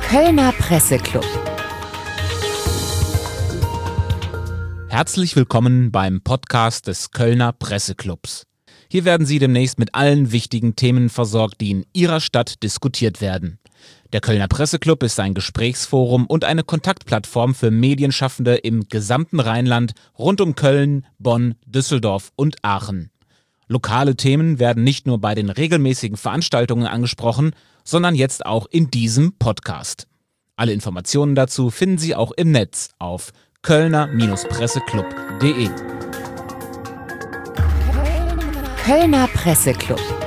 Kölner Presseclub. Herzlich willkommen beim Podcast des Kölner Presseclubs. Hier werden Sie demnächst mit allen wichtigen Themen versorgt, die in Ihrer Stadt diskutiert werden. Der Kölner Presseclub ist ein Gesprächsforum und eine Kontaktplattform für Medienschaffende im gesamten Rheinland rund um Köln, Bonn, Düsseldorf und Aachen. Lokale Themen werden nicht nur bei den regelmäßigen Veranstaltungen angesprochen, sondern jetzt auch in diesem Podcast. Alle Informationen dazu finden Sie auch im Netz auf kölner-presseclub.de. Kölner Presseclub.